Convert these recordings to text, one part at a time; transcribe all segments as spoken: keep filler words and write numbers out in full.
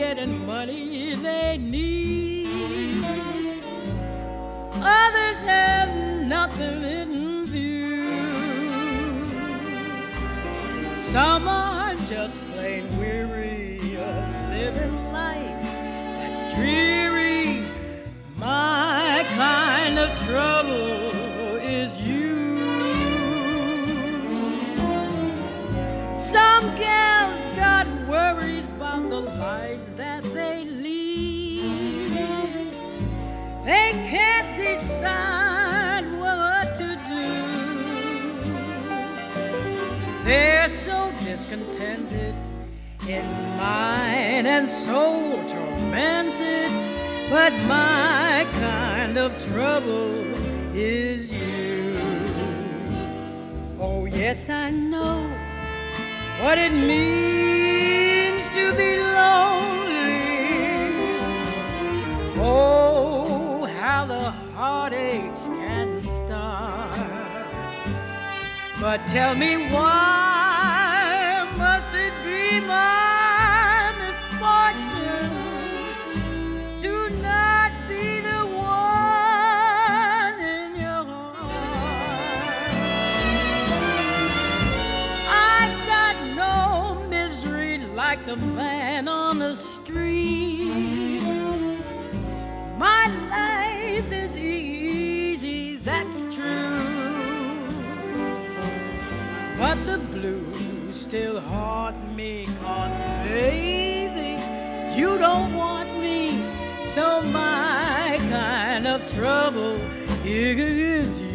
getting money they need. Others have nothing in view. Some are just plain weary of living life that's dreary. My kind of trouble is you. Some gals got worries about the lives that they lead. They can't decide what to do. They're so discontented in mind and so tormented. But my kind of trouble is you. Oh, yes, I know what it means to be lonely. Oh, how the heartaches can start. But tell me, why must it be my misfortune to not be the one in your heart? I've got no misery like the man on the street. My life is easy, that's true. But the blues still haunt me, 'cause baby, you don't want me. So my kind of trouble is you.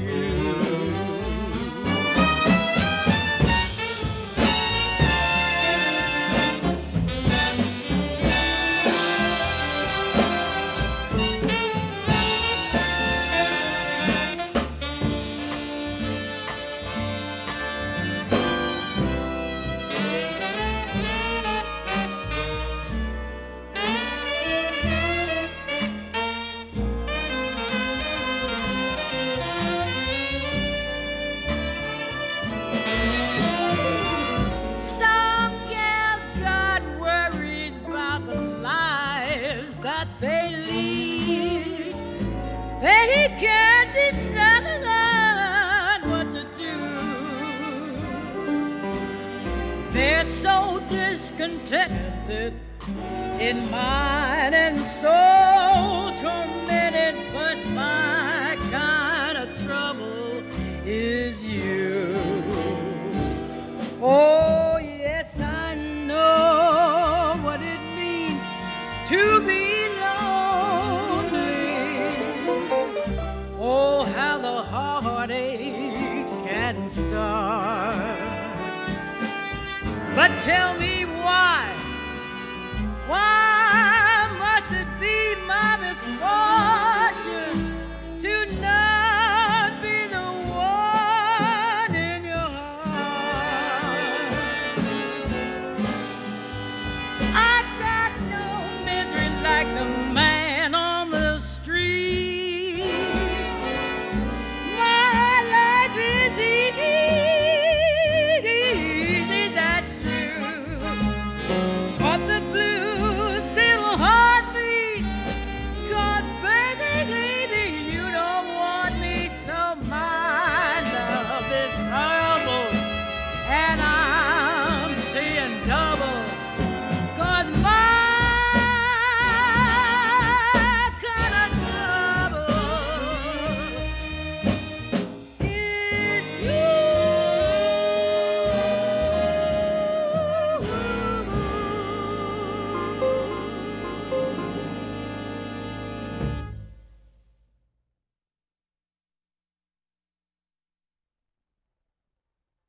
That they lead, they can't decide what to do. They're so discontented in mind and so tormented. But my kind of trouble is you. Oh, yes, I know what it means to be heartaches can start. But tell me why, why